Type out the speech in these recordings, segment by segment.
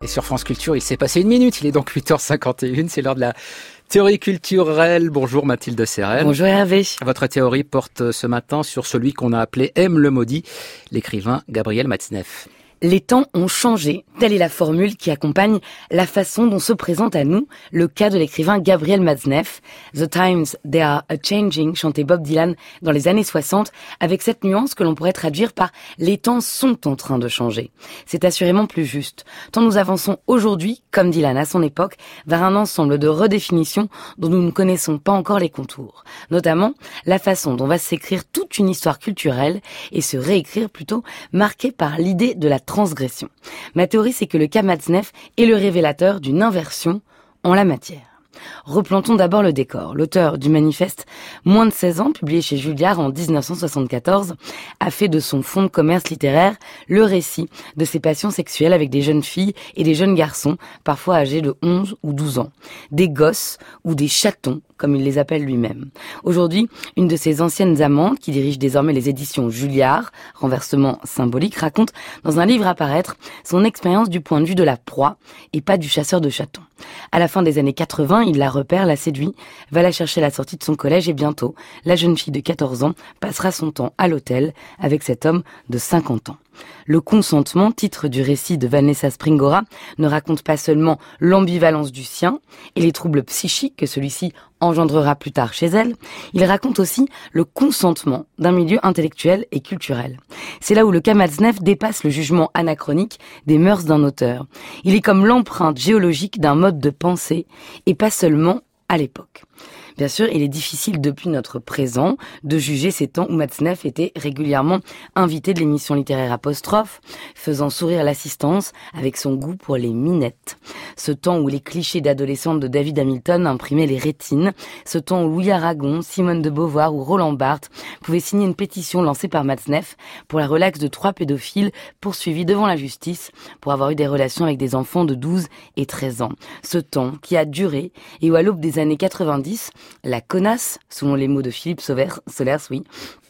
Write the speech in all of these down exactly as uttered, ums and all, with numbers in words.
Et sur France Culture, il s'est passé une minute, il est donc huit heures cinquante et une, c'est l'heure de la théorie culturelle. Bonjour Mathilde Serrel. Bonjour Hervé. Votre théorie porte ce matin sur celui qu'on a appelé M le maudit, l'écrivain Gabriel Matzneff. Les temps ont changé, telle est la formule qui accompagne la façon dont se présente à nous le cas de l'écrivain Gabriel Matzneff. The times, they are a-changing, chantait Bob Dylan dans les années soixante, avec cette nuance que l'on pourrait traduire par « les temps sont en train de changer ». C'est assurément plus juste, tant nous avançons aujourd'hui, comme Dylan à son époque, vers un ensemble de redéfinitions dont nous ne connaissons pas encore les contours. Notamment, la façon dont va s'écrire toute une histoire culturelle et se réécrire plutôt, marquée par l'idée de la transgression. Ma théorie, c'est que le cas Matzneff est le révélateur d'une inversion en la matière. Replantons d'abord le décor. L'auteur du manifeste Moins de seize ans, publié chez Julliard en dix-neuf cent soixante-quatorze, a fait de son fonds de commerce littéraire le récit de ses passions sexuelles avec des jeunes filles et des jeunes garçons, parfois âgés de onze ou douze ans. Des gosses ou des chatons, comme il les appelle lui-même. Aujourd'hui, une de ses anciennes amantes, qui dirige désormais les éditions Julliard, renversement symbolique, raconte dans un livre à paraître son expérience du point de vue de la proie et pas du chasseur de chatons. À la fin des années quatre-vingts, il la repère, la séduit, va la chercher à la sortie de son collège et bientôt, la jeune fille de quatorze ans passera son temps à l'hôtel avec cet homme de cinquante ans. Le consentement, titre du récit de Vanessa Springora, ne raconte pas seulement l'ambivalence du sien et les troubles psychiques que celui-ci engendrera plus tard chez elle, il raconte aussi le consentement d'un milieu intellectuel et culturel. C'est là où le cas Matzneff dépasse le jugement anachronique des mœurs d'un auteur. Il est comme l'empreinte géologique d'un mode de pensée et pas seulement à l'époque. Bien sûr, il est difficile depuis notre présent de juger ces temps où Matzneff était régulièrement invité de l'émission littéraire Apostrophe, faisant sourire l'assistance avec son goût pour les minettes. Ce temps où les clichés d'adolescentes de David Hamilton imprimaient les rétines, ce temps où Louis Aragon, Simone de Beauvoir ou Roland Barthes pouvaient signer une pétition lancée par Matzneff pour la relaxe de trois pédophiles poursuivis devant la justice pour avoir eu des relations avec des enfants de douze et treize ans. Ce temps qui a duré et où à l'aube des années quatre-vingt-dix, la connasse, selon les mots de Philippe Solers, oui.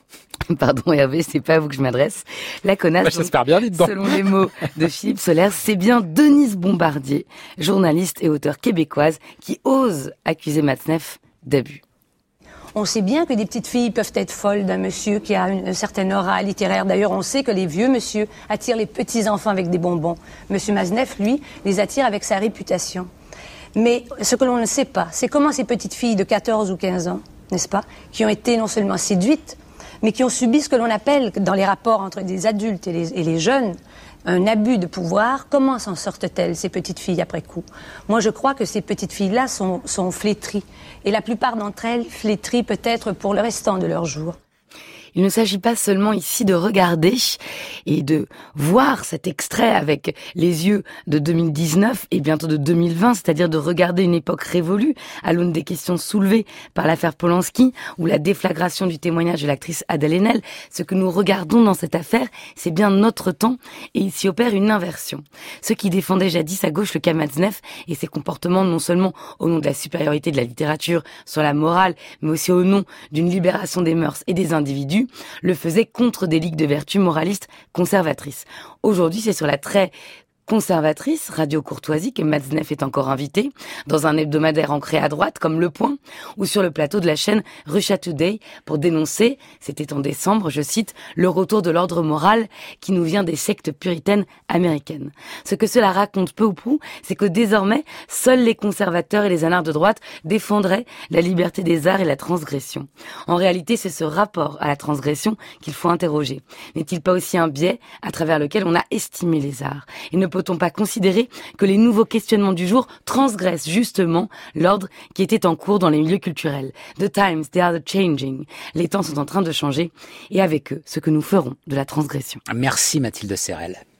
Pardon Hervé, c'est pas à vous que je m'adresse. La connasse, bah, j'espère bien, dites donc. Selon les mots de Philippe Solers, c'est bien Denise Bombardier, journaliste et auteure québécoise, qui ose accuser Matzneff d'abus. On sait bien que des petites filles peuvent être folles d'un monsieur qui a une, une certaine aura littéraire. D'ailleurs, on sait que les vieux monsieur attirent les petits-enfants avec des bonbons. Monsieur Matzneff, lui, les attire avec sa réputation. Mais ce que l'on ne sait pas, c'est comment ces petites filles de quatorze ou quinze ans, n'est-ce pas, qui ont été non seulement séduites, mais qui ont subi ce que l'on appelle, dans les rapports entre des adultes et les, et les jeunes, un abus de pouvoir. Comment s'en sortent-elles, ces petites filles, après coup? Moi, je crois que ces petites filles-là sont, sont flétries. Et la plupart d'entre elles flétries peut-être pour le restant de leur jour. Il ne s'agit pas seulement ici de regarder et de voir cet extrait avec les yeux de deux mille dix-neuf et bientôt de deux mille vingt, c'est-à-dire de regarder une époque révolue à l'aune des questions soulevées par l'affaire Polanski ou la déflagration du témoignage de l'actrice Adèle Haenel. Ce que nous regardons dans cette affaire, c'est bien notre temps et il s'y opère une inversion. Ceux qui défendaient jadis à gauche le cas Matzneff et ses comportements non seulement au nom de la supériorité de la littérature sur la morale, mais aussi au nom d'une libération des mœurs et des individus, le faisait contre des ligues de vertu moralistes conservatrices. Aujourd'hui, c'est sur la très conservatrice, Radio Courtoisie, que Matzneff est encore invité, dans un hebdomadaire ancré à droite, comme Le Point, ou sur le plateau de la chaîne Russia Today, pour dénoncer, c'était en décembre, je cite, le retour de l'ordre moral qui nous vient des sectes puritaines américaines. Ce que cela raconte peu ou prou, c'est que désormais, seuls les conservateurs et les anards de droite défendraient la liberté des arts et la transgression. En réalité, c'est ce rapport à la transgression qu'il faut interroger. N'est-il pas aussi un biais à travers lequel on a estimé les arts? Et ne peut-on pas considérer que les nouveaux questionnements du jour transgressent justement l'ordre qui était en cours dans les milieux culturels? The times, they are changing. Les temps sont en train de changer et avec eux, ce que nous ferons de la transgression. Merci Mathilde Serrel.